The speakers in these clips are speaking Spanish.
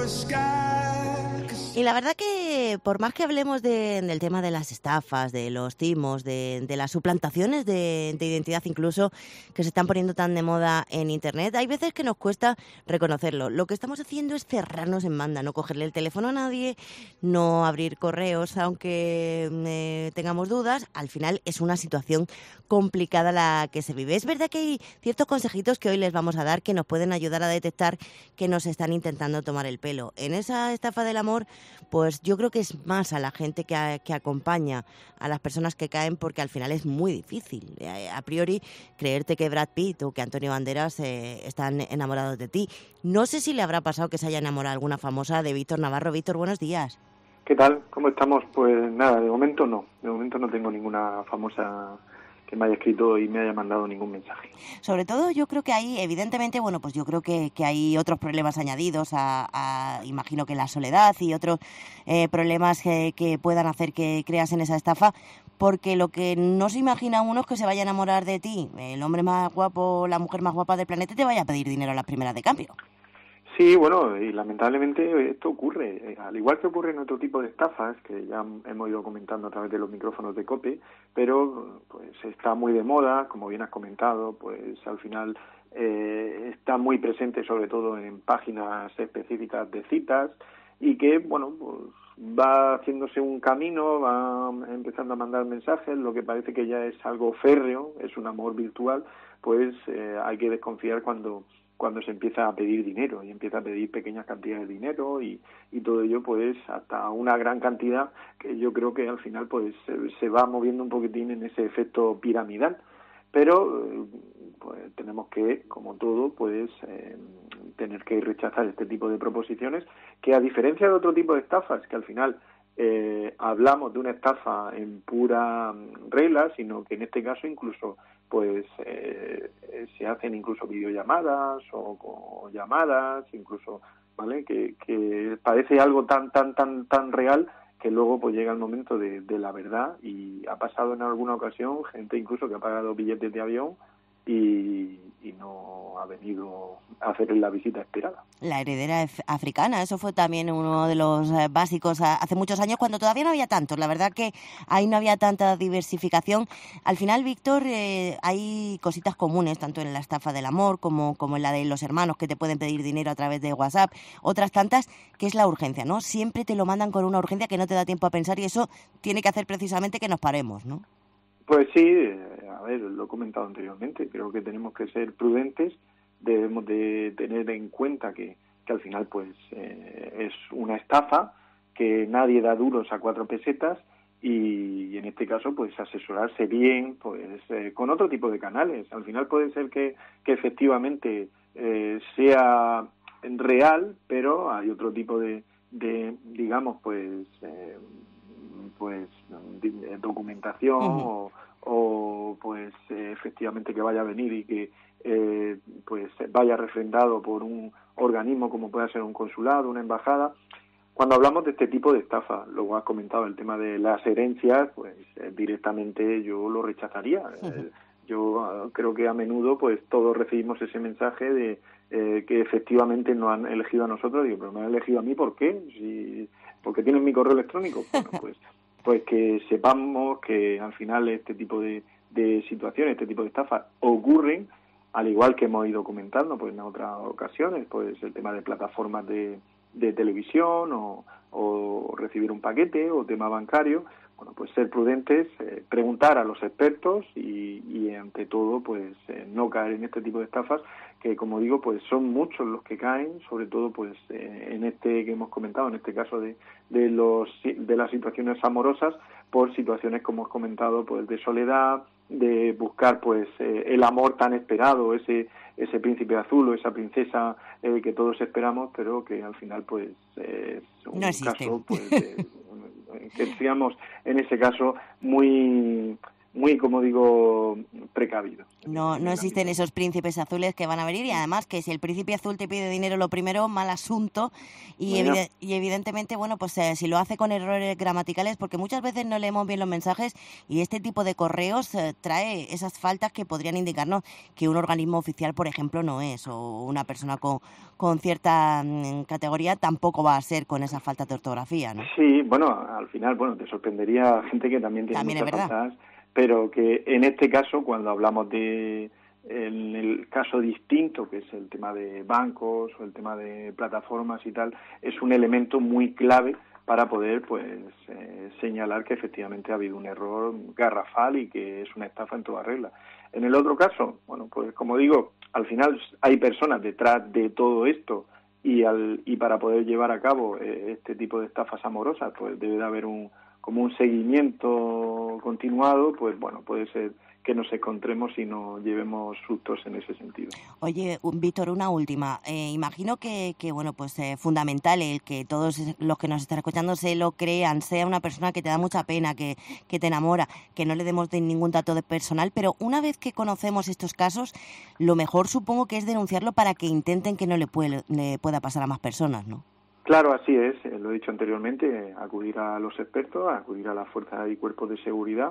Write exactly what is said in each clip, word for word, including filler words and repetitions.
Y la verdad que por más que hablemos de, del tema de las estafas, de los timos, de, de las suplantaciones de, de identidad incluso, que se están poniendo tan de moda en Internet, hay veces que nos cuesta reconocerlo. Lo que estamos haciendo es cerrarnos en banda, no cogerle el teléfono a nadie, no abrir correos aunque eh, tengamos dudas. Al final es una situación complicada la que se vive. Es verdad que hay ciertos consejitos que hoy les vamos a dar que nos pueden ayudar a detectar que nos están intentando tomar el pelo. En esa estafa del amor, pues yo creo que es más a la gente que, a, que acompaña a las personas que caen, porque al final es muy difícil, eh, a priori, creerte que Brad Pitt o que Antonio Banderas eh, están enamorados de ti. No sé si le habrá pasado que se haya enamorado alguna famosa de Víctor Navarro. Víctor, buenos días. ¿Qué tal? ¿Cómo estamos? Pues nada, de momento no. De momento no tengo ninguna famosa que me haya escrito y me haya mandado ningún mensaje. Sobre todo yo creo que hay, evidentemente, bueno, pues yo creo que, que hay otros problemas añadidos a, a, imagino que la soledad y otros eh, problemas que, que puedan hacer que creas en esa estafa, porque lo que no se imagina uno es que se vaya a enamorar de ti, el hombre más guapo, la mujer más guapa del planeta, y te vaya a pedir dinero a las primeras de cambio. Sí, bueno, y lamentablemente esto ocurre, al igual que ocurre en otro tipo de estafas, que ya hemos ido comentando a través de los micrófonos de COPE, pero pues está muy de moda, como bien has comentado, pues al final eh, está muy presente sobre todo en páginas específicas de citas, y que, bueno, pues va haciéndose un camino, va empezando a mandar mensajes, lo que parece que ya es algo férreo, es un amor virtual, pues eh, hay que desconfiar cuando cuando se empieza a pedir dinero y empieza a pedir pequeñas cantidades de dinero y, y todo ello pues hasta una gran cantidad que yo creo que al final pues se, se va moviendo un poquitín en ese efecto piramidal, pero pues tenemos que, como todo, pues eh, tener que rechazar este tipo de proposiciones que, a diferencia de otro tipo de estafas que al final eh, hablamos de una estafa en pura regla, sino que en este caso incluso pues eh, se hacen incluso videollamadas o, o llamadas, incluso, ¿vale? Que, que parece algo tan tan tan tan real que luego pues llega el momento de, de la verdad, y ha pasado en alguna ocasión gente incluso que ha pagado billetes de avión y, y no ha venido a hacer la visita esperada. La heredera africana, eso fue también uno de los básicos hace muchos años, cuando todavía no había tantos. La verdad que ahí no había tanta diversificación. Al final, Víctor, eh, hay cositas comunes, tanto en la estafa del amor como, como en la de los hermanos que te pueden pedir dinero a través de WhatsApp. Otras tantas, que es la urgencia, ¿no? Siempre te lo mandan con una urgencia que no te da tiempo a pensar, y eso tiene que hacer precisamente que nos paremos, ¿no? Pues sí, a ver, lo he comentado anteriormente, creo que tenemos que ser prudentes, debemos de tener en cuenta que, que al final pues eh, es una estafa, que nadie da duros a cuatro pesetas, y, y en este caso pues asesorarse bien pues eh, con otro tipo de canales. Al final puede ser que, que efectivamente eh, sea real, pero hay otro tipo de, de digamos pues eh, pues documentación uh-huh. o, o pues eh, efectivamente que vaya a venir y que eh, pues vaya refrendado por un organismo como pueda ser un consulado, una embajada. Cuando hablamos de este tipo de estafa, luego has comentado el tema de las herencias, pues eh, directamente yo lo rechazaría. Uh-huh. Eh, yo uh, creo que a menudo pues todos recibimos ese mensaje de eh, que efectivamente nos han elegido a nosotros. Digo, pero me han elegido a mí, ¿por qué? Si, porque tienen mi correo electrónico. Bueno, pues pues que sepamos que al final este tipo de, de situaciones, este tipo de estafas ocurren, al igual que hemos ido comentando pues en otras ocasiones, pues el tema de plataformas de, de televisión o, o recibir un paquete o tema bancario. Bueno, pues ser prudentes, eh, preguntar a los expertos y, y ante todo pues eh, no caer en este tipo de estafas, que como digo pues son muchos los que caen, sobre todo pues eh, en este que hemos comentado, en este caso de de los de las situaciones amorosas, por situaciones como hemos comentado pues de soledad, de buscar pues eh, el amor tan esperado, ese ese príncipe azul o esa princesa eh, que todos esperamos, pero que al final pues eh, es un no existe. caso pues de, que digamos en ese caso muy muy, como digo, precavido. No, no existen esos príncipes azules que van a venir, y además que si el príncipe azul te pide dinero lo primero, mal asunto, y, Bueno. evide- y evidentemente, bueno, pues eh, si lo hace con errores gramaticales, porque muchas veces no leemos bien los mensajes y este tipo de correos eh, trae esas faltas que podrían indicarnos que un organismo oficial, por ejemplo, no es, o una persona con, con cierta mm, categoría tampoco va a ser con esas faltas de ortografía, ¿no? Sí, bueno, al final, bueno, te sorprendería gente que también tiene También es muchas verdad. faltas, pero que en este caso, cuando hablamos de, en el caso distinto, que es el tema de bancos o el tema de plataformas y tal, es un elemento muy clave para poder, pues, eh, señalar que efectivamente ha habido un error garrafal y que es una estafa en toda regla. En el otro caso, bueno, pues como digo, al final hay personas detrás de todo esto, y al y para poder llevar a cabo eh, este tipo de estafas amorosas, pues debe de haber un como un seguimiento continuado. Pues bueno, puede ser que nos encontremos y nos llevemos sustos en ese sentido. Oye, un- Víctor, una última. Eh, imagino que, que bueno, pues eh, fundamental el que todos los que nos están escuchando se lo crean, sea una persona que te da mucha pena, que, que te enamora, que no le demos de ningún dato de personal, pero una vez que conocemos estos casos, lo mejor supongo que es denunciarlo para que intenten que no le, puede, le pueda pasar a más personas, ¿no? Claro, así es, eh, lo he dicho anteriormente, eh, acudir a los expertos, acudir a las fuerzas y cuerpos de seguridad,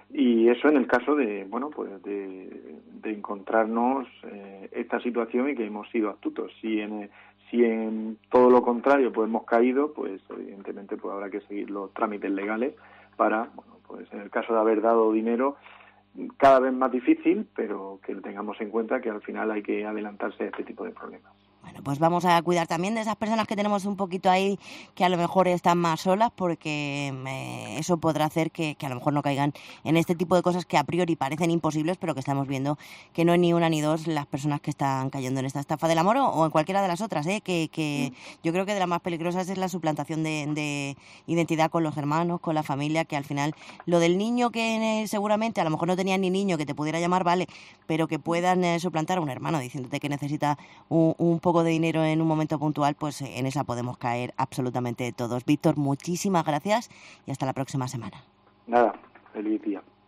y eso en el caso de, bueno, pues de, de encontrarnos eh, esta situación y que hemos sido astutos. Si en, si en todo lo contrario pues hemos caído, pues evidentemente pues habrá que seguir los trámites legales para, bueno, pues en el caso de haber dado dinero, cada vez más difícil, pero que tengamos en cuenta que al final hay que adelantarse a este tipo de problemas. Bueno, pues vamos a cuidar también de esas personas que tenemos un poquito ahí, que a lo mejor están más solas, porque eh, eso podrá hacer que, que a lo mejor no caigan en este tipo de cosas que a priori parecen imposibles, pero que estamos viendo que no es ni una ni dos las personas que están cayendo en esta estafa del amor, o, o en cualquiera de las otras, ¿eh? que, que yo creo que de las más peligrosas es la suplantación de, de identidad con los hermanos, con la familia, que al final lo del niño que eh, seguramente a lo mejor no tenía ni niño que te pudiera llamar, vale, pero que puedan eh, suplantar a un hermano diciéndote que necesita un, un poco de dinero en un momento puntual, pues en esa podemos caer absolutamente todos. Víctor, muchísimas gracias y hasta la próxima semana. Nada, feliz día.